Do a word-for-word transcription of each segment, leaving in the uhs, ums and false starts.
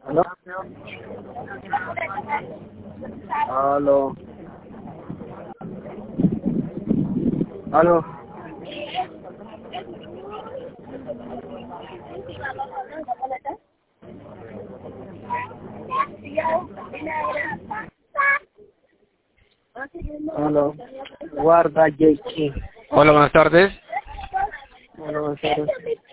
¿Aló? ¿Aló? ¿Aló? ¿Aló? Guarda, J K. Hola, buenas tardes. Hola, buenas tardes.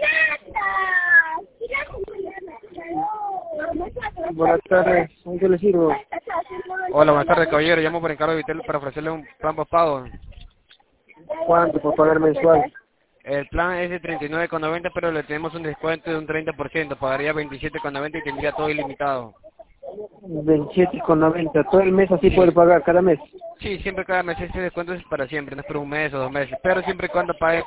Buenas tardes, ¿en qué le sirvo? Hola, buenas tardes, caballero. Llamo por encargo de Vitel para ofrecerle un plan postpago. ¿Cuánto por pagar mensual? El plan es de treinta y nueve con noventa, pero le tenemos un descuento de un treinta por ciento. Pagaría veintisiete con noventa y tendría todo ilimitado. veintisiete con noventa, todo el mes así puede pagar, cada mes. Sí, siempre cada mes. Ese descuento es para siempre, no es por un mes o dos meses. Pero siempre y cuando pague...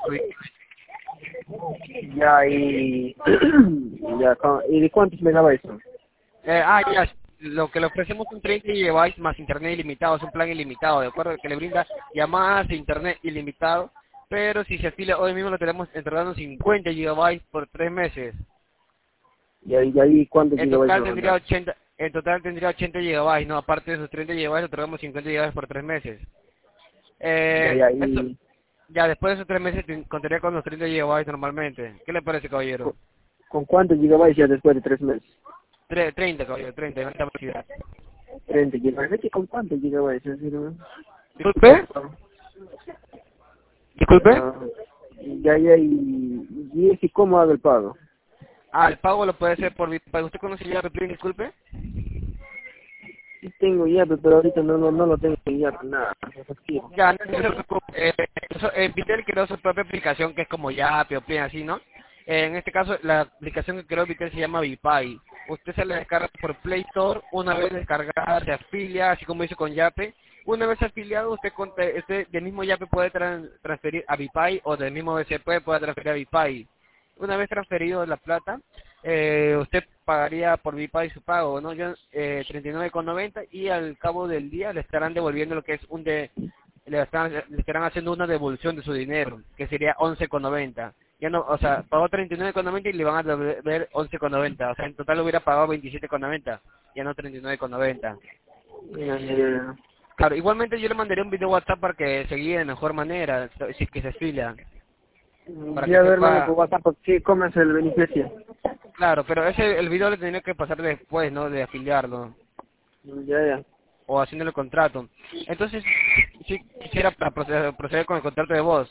Ya, y... ya, con- ¿y de cuántos megabytes son? Eh, ah, ya. Lo que le ofrecemos un treinta gigabytes más internet ilimitado. Es un plan ilimitado, ¿de acuerdo? Que le brinda llamadas e internet ilimitado. Pero si se afilia hoy mismo lo tenemos entregando cincuenta gigabytes por tres meses. Y ahí, y ahí ¿cuántos En gigabytes total me tendría mandan? ochenta, en total tendría ochenta gigabytes, no, aparte de esos treinta gigabytes, le otorgamos cincuenta gigabytes por tres meses. Ya, Eh, ya, eso, y... ya después de esos tres meses te- contaría con los treinta gigabytes normalmente. ¿Qué le parece, caballero? ¿Con, con cuántos gigabytes ya después de tres meses? Tre- treinta, caballero, treinta, en alta velocidad. treinta gigabytes. ¿Y con cuántos gigabytes? Es decir, ¿no? Disculpe, disculpe. Ah, ya, ya, y... ¿Y ese cómo hago el pago? Ah, el pago lo puede hacer por Bitpay. ¿Usted conoce ya Replay, disculpe? Sí tengo ya, pero ahorita no, no, no lo tengo ya, nada. Ya, no se preocupe. Eh, eso, eh, Vitel creó su propia aplicación que es como Yape o Play, así, ¿no? Eh, en este caso, la aplicación que creó Vitel se llama Bipay. Usted se la descarga por Play Store, una vez descargada se afilia, así como hizo con Yape. Una vez afiliado, usted, conte- usted del mismo Yape puede tran- transferir a Bipay o del mismo B C P puede transferir a Bipay. Una vez transferido la plata, eh, usted pagaría por Bipay su pago, ¿no? Yo, eh, treinta y nueve con noventa y al cabo del día le estarán devolviendo lo que es un de le, están, le estarán haciendo una devolución de su dinero, que sería once con noventa. Ya no, o sea, pagó treinta y nueve con noventa y le van a devolver once con noventa. O sea, en total hubiera pagado veintisiete con noventa, ya no treinta y nueve con noventa. Ya, ya, ya. Claro, igualmente yo le mandaré un video WhatsApp para que se guíe de mejor manera, si es que se afilia, para Sí, que a ver, mano, sepa. por WhatsApp, ¿qué, ¿cómo es el beneficio? Claro, pero ese el video le tenía que pasar después, ¿no? De afiliarlo Ya, ya. o haciendo el contrato. Entonces, si quisiera pa- proceder, proceder con el contrato de voz,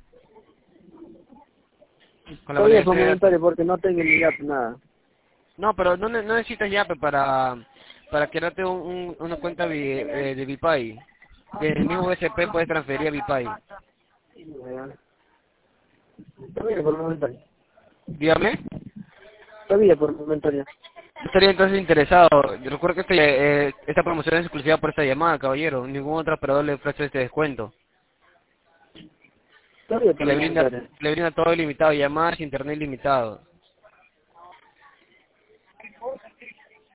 con la Todavía validación por de datos. momentario, porque no tengo ni gato, nada. No, pero no, ne- no necesitas Yape para para crearte un, un- una cuenta vi- eh, de Bipay. Del mismo B C P puedes transferir a Bipay. Ya. Todavía por momentario. Dígame. Todavía por momentario. Estaría entonces interesado. Yo recuerdo que este, eh, esta promoción es exclusiva por esta llamada, caballero. Ningún otro operador le ofrece este descuento. Todavía Que por le brinda, momentario. le brinda todo ilimitado, llamadas, internet ilimitado.